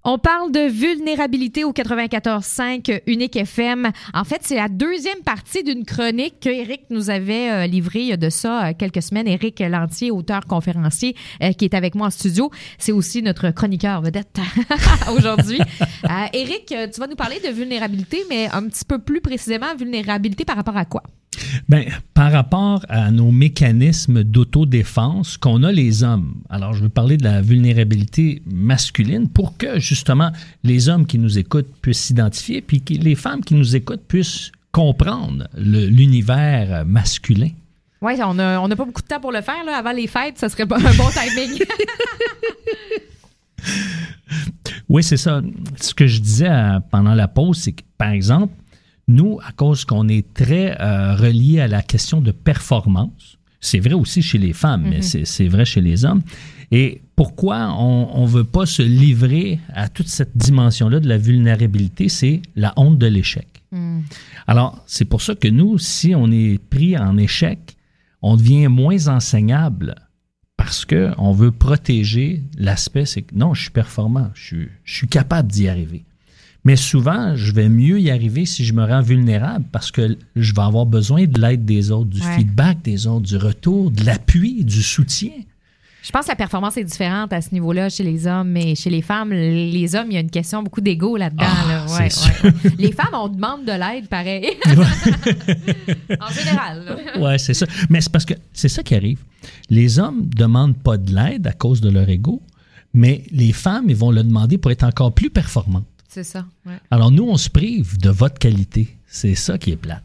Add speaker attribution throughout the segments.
Speaker 1: On parle de vulnérabilité au 94.5 Unique FM. En fait, c'est la deuxième partie d'une chronique qu'Éric nous avait livrée il y a de ça quelques semaines. Éric Lantier, auteur-conférencier, qui est avec moi en studio. C'est aussi notre chroniqueur vedette aujourd'hui. Éric, tu vas nous parler de vulnérabilité, mais un petit peu plus précisément, vulnérabilité par rapport à quoi?
Speaker 2: Bien, par rapport à nos mécanismes d'autodéfense qu'on a les hommes. Alors, je veux parler de la vulnérabilité masculine pour que, justement, les hommes qui nous écoutent puissent s'identifier, puis que les femmes qui nous écoutent puissent comprendre l'univers masculin. Oui,
Speaker 1: on n'a pas beaucoup de temps pour le faire. Là. Avant les fêtes, ça serait un bon timing.
Speaker 2: Oui, c'est ça. Ce que je disais pendant la pause, c'est que, par exemple, nous, à cause qu'on est très relié à la question de performance, c'est vrai aussi chez les femmes, mais c'est vrai chez les hommes. Et pourquoi on ne veut pas se livrer à toute cette dimension-là de la vulnérabilité, c'est la honte de l'échec. Alors, c'est pour ça que nous, si on est pris en échec, on devient moins enseignable parce qu'on veut protéger l'aspect, c'est que non, je suis performant, je suis capable d'y arriver. Mais souvent, je vais mieux y arriver si je me rends vulnérable parce que je vais avoir besoin de l'aide des autres, du feedback des autres, du retour, de l'appui, du soutien.
Speaker 1: Je pense que la performance est différente à ce niveau-là chez les hommes, mais chez les femmes, les hommes, il y a une question beaucoup d'ego là-dedans. Ouais. Les femmes, on demande de l'aide, pareil. En général.
Speaker 2: Oui, c'est ça. Mais c'est parce que c'est ça qui arrive. Les hommes ne demandent pas de l'aide à cause de leur ego, mais les femmes, ils vont le demander pour être encore plus performantes.
Speaker 1: C'est ça, ouais.
Speaker 2: Alors, nous, on se prive de votre qualité. C'est ça qui est plate.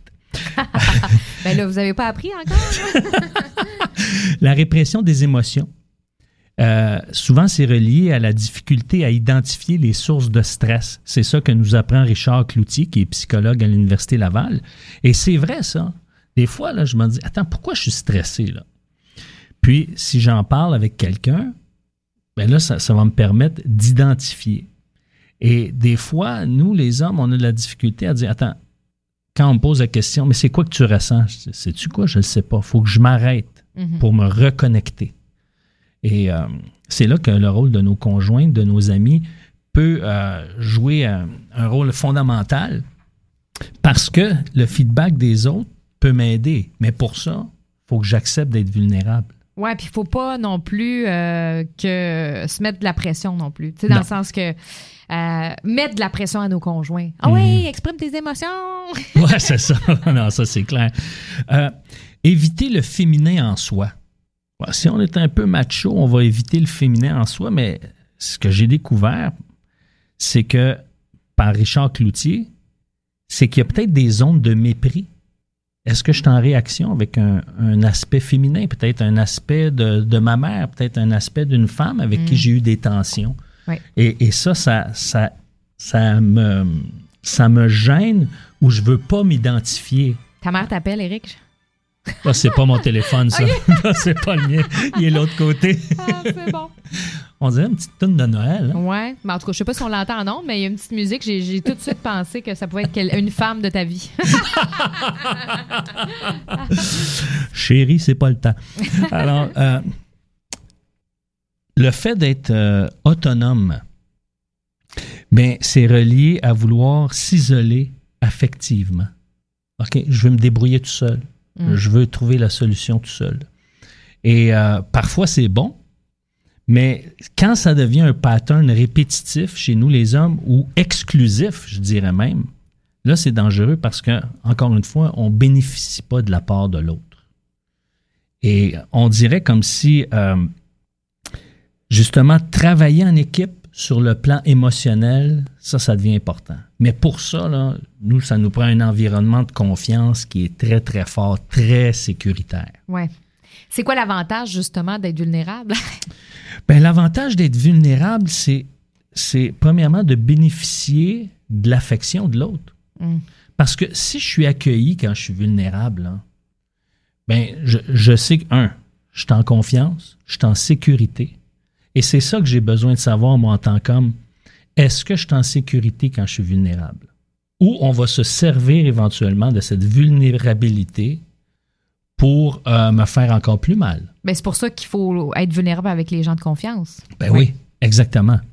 Speaker 1: Ben là, vous n'avez pas appris encore?
Speaker 2: La répression des émotions. Souvent, c'est relié à la difficulté à identifier les sources de stress. C'est ça que nous apprend Richard Cloutier, qui est psychologue à l'Université Laval. Et c'est vrai, ça. Des fois, là, je me dis, attends, pourquoi je suis stressé, là? Puis, si j'en parle avec quelqu'un, ben là, ça va me permettre d'identifier. Et des fois, nous, les hommes, on a de la difficulté à dire, attends, quand on me pose la question, mais c'est quoi que tu ressens? Je dis, sais-tu quoi? Je ne le sais pas. Il faut que je m'arrête pour me reconnecter. Et c'est là que le rôle de nos conjoints, de nos amis, peut jouer un rôle fondamental parce que le feedback des autres peut m'aider. Mais pour ça, il faut que j'accepte d'être vulnérable.
Speaker 1: Oui, puis il ne faut pas non plus que se mettre de la pression non plus. Tu sais, dans le sens que mettre de la pression à nos conjoints. Ah oui, exprime tes émotions!
Speaker 2: Oui, c'est ça. Non, ça, c'est clair. Éviter le féminin en soi. Si on est un peu macho, on va éviter le féminin en soi, mais ce que j'ai découvert, c'est que, par Richard Cloutier, c'est qu'il y a peut-être des zones de mépris. Est-ce que je suis en réaction avec un aspect féminin, peut-être un aspect de ma mère, peut-être un aspect d'une femme avec qui j'ai eu des tensions? Oui. Et ça me gêne ou je veux pas m'identifier.
Speaker 1: Ta mère t'appelle, Éric?
Speaker 2: Ah, c'est pas mon téléphone, ça. C'est pas le mien. Il est de l'autre côté.
Speaker 1: Ah, c'est bon.
Speaker 2: On dirait une petite toune de Noël. Hein?
Speaker 1: Oui. Mais en tout cas, je sais pas si on l'entend en ondes, mais il y a une petite musique. J'ai tout de suite pensé que ça pouvait être une femme de ta vie.
Speaker 2: Chérie, c'est pas le temps. Alors, le fait d'être autonome, ben, c'est relié à vouloir s'isoler affectivement. OK, je veux me débrouiller tout seul. Je veux trouver la solution tout seul. Et parfois, c'est bon, mais quand ça devient un pattern répétitif chez nous, les hommes, ou exclusif, je dirais même, là, c'est dangereux parce que, encore une fois, on ne bénéficie pas de la part de l'autre. Et on dirait comme si, justement, travailler en équipe sur le plan émotionnel, ça devient important. Mais pour ça, là, nous, ça nous prend un environnement de confiance qui est très, très fort, très sécuritaire.
Speaker 1: Oui. C'est quoi l'avantage, justement, d'être vulnérable?
Speaker 2: Bien, l'avantage d'être vulnérable, c'est premièrement de bénéficier de l'affection de l'autre. Parce que si je suis accueilli quand je suis vulnérable, hein, bien, je sais que, je suis en confiance, je suis en sécurité. Et c'est ça que j'ai besoin de savoir, moi, en tant qu'homme. Est-ce que je suis en sécurité quand je suis vulnérable? Ou on va se servir éventuellement de cette vulnérabilité pour me faire encore plus mal.
Speaker 1: Bien, c'est pour ça qu'il faut être vulnérable avec les gens de confiance.
Speaker 2: Ben oui, exactement.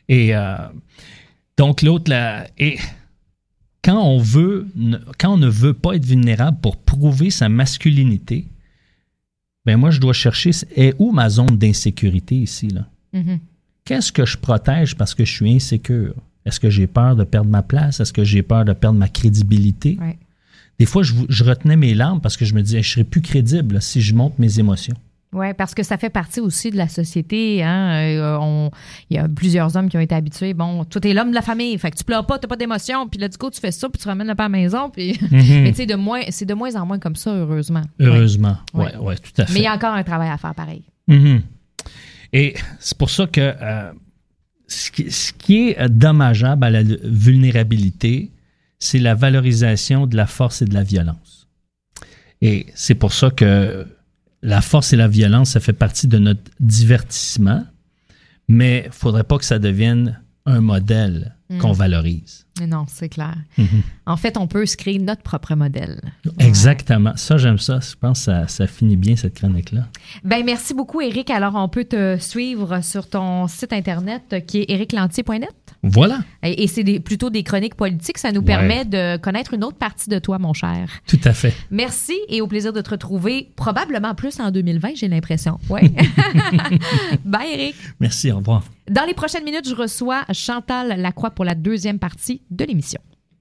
Speaker 2: Et donc, l'autre, et quand on ne veut pas être vulnérable pour prouver sa masculinité, ben moi, je dois chercher, est où ma zone d'insécurité ici, là?
Speaker 1: Mm-hmm.
Speaker 2: Qu'est-ce que je protège parce que je suis insécure? Est-ce que j'ai peur de perdre ma place? Est-ce que j'ai peur de perdre ma crédibilité?
Speaker 1: Ouais.
Speaker 2: Des fois, je retenais mes larmes parce que je me disais, je serais plus crédible si je montre mes émotions.
Speaker 1: Oui, parce que ça fait partie aussi de la société. Hein? Il y a plusieurs hommes qui ont été habitués. Bon, toi, t'es l'homme de la famille, fait que tu pleures pas, t'as pas d'émotion, puis là, du coup, tu fais ça, puis tu ramènes le pain à la maison. Puis...
Speaker 2: Mm-hmm.
Speaker 1: Mais tu sais, c'est de moins en moins comme ça, heureusement.
Speaker 2: Heureusement, oui,
Speaker 1: Ouais.
Speaker 2: ouais, tout à fait.
Speaker 1: Mais il y a encore un travail à faire pareil.
Speaker 2: Mm-hmm. Et c'est pour ça que ce qui est dommageable à la vulnérabilité, c'est la valorisation de la force et de la violence. Et c'est pour ça que la force et la violence, ça fait partie de notre divertissement, mais il ne faudrait pas que ça devienne un modèle qu'on valorise.
Speaker 1: Non, c'est clair.
Speaker 2: Mm-hmm.
Speaker 1: En fait, on peut se créer notre propre modèle.
Speaker 2: Exactement. Ça, j'aime ça. Je pense que ça finit bien, cette chronique-là.
Speaker 1: Ben, merci beaucoup, Éric. Alors, on peut te suivre sur ton site Internet qui est ériclantier.net.
Speaker 2: Voilà.
Speaker 1: Et c'est plutôt des chroniques politiques. Ça nous permet de connaître une autre partie de toi, mon cher.
Speaker 2: Tout à fait.
Speaker 1: Merci et au plaisir de te retrouver probablement plus en 2020, j'ai l'impression. Ouais. Bye, Éric.
Speaker 2: Merci, au revoir.
Speaker 1: Dans les prochaines minutes, je reçois Chantal Lacroix pour la deuxième partie de l'émission.